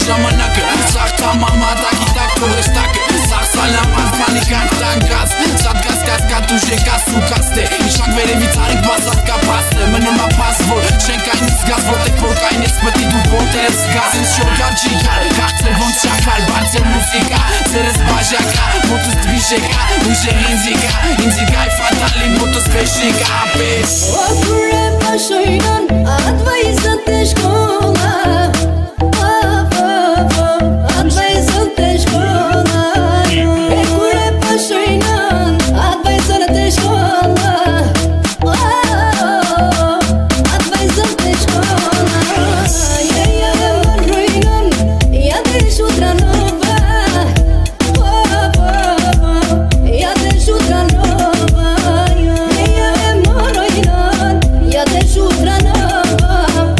ժամանակը Սաղ համամատակի տակ թողեշտակը Սաղ սալաման պանիկան տանգած Շատ կասկասկատ ուժեկա սուկաստ է Իշակ վերևից արինք բասատ կա պաստ է Մնում ապաս որ չենք այնից գազ Որտեք որ կայնես պտի դու ոտերս գազ Ինձ շորգար չի կար Կաղցել ոնց շակալ Բարձել մուսիկա Ձերս բաժակա Մոտուս դվիշեկա Ուժեղ ինձիկա Ինձիկա է ֆատալի մոտուս պեշիկա Պեշ Ապուրե պաշոյնան Advayzat te școala Advayzat te școala Ecure pașoinan Advayzat te școala Advayzat te școala Ia roinan Ia te șutra nova Ia te șutra nova Ia roinan Ia te șutra nova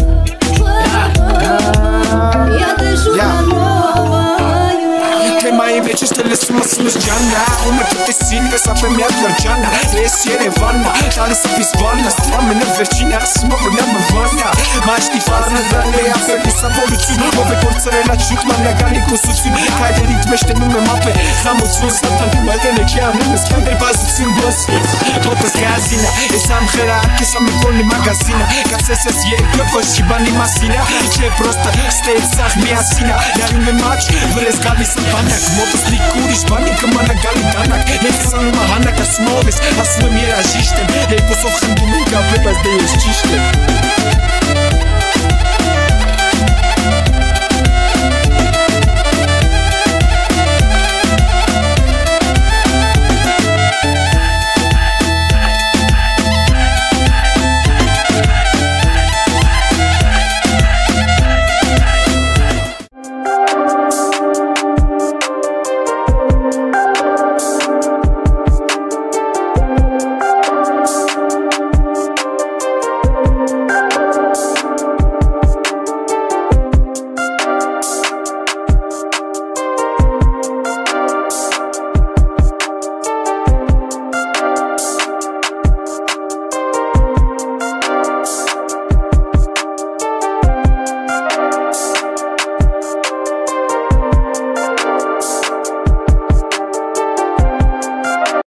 Ia te șutra nova Mai veci stele su mă sunus geana Ume toate sine să avem iad lărgeana Res Erevana Tare să fiți valna Oameni vercina Să mă puneam în vana Mai știi farna Dar le ia pe lisa voluțiuni Ove porțăre la ciuc M-am legali cu suțiuni Cai de ritmește nume mape Am țun Satan Mai de nechea Nume scandre bazuți în gos Toată zgazina E sam hierarhie Să-mi polni magazina Ca să se zie Plăpăși și banii masina Ce prostă Stai exact mi asina Iar în match Vrezi gali să panak Motos likuriš panika mana gali danak Neka sam mahana ka smovis A svoj mjera žištem Ej posofhan duminka Bebas da ješ čištem